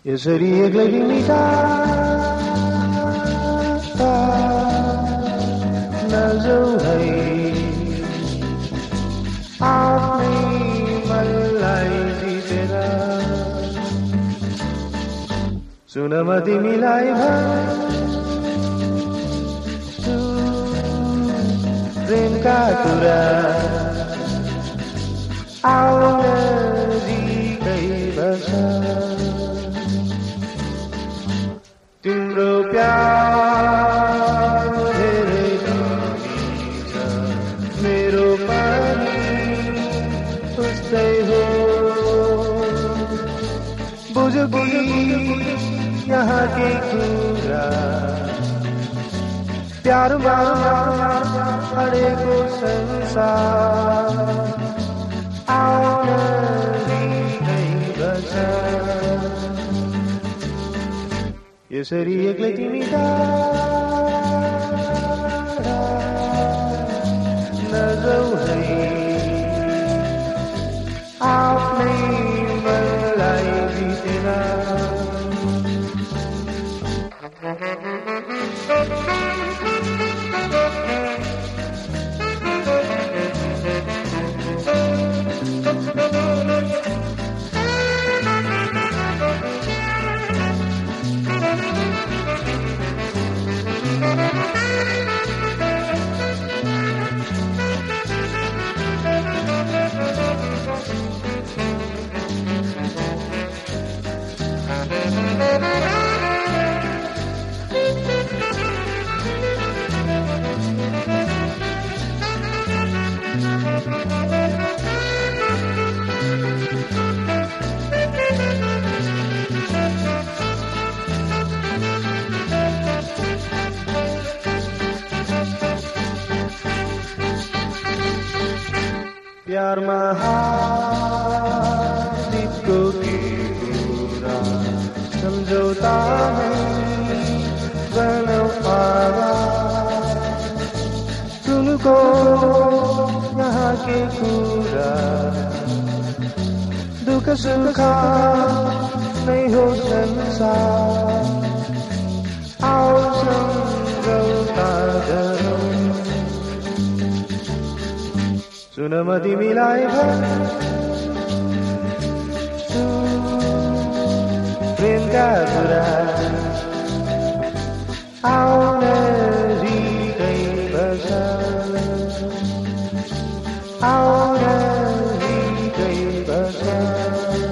यसरी एक्लै मिटा नजाऊ है आफ्नै मनलाई जितेर सुन म तिमीलाई भन्छु प्रेमका कुरा आउन जिकै बस्छ तिम्रो प्यार धेरै छ मेरो पनि उस्तै हो बुझ यहाँ के कुरा प्यारमा अडेको संसार आउन जिकै बस्छ यसरी एक्लै तिमी टाढा नजाऊ है आफ्नै मनलाई जितेर प्यारमा हासिलको के कुरा सम्झौता गर्नु पारा सुनको यहाँ के कुरा दुःख सुख नै हो संसार आओ सम्झौता गरौँ सुन म तिमीलाई भन्छु प्रेमका कुरा आउन जिकै बस्छ आउन जिकै बस्छ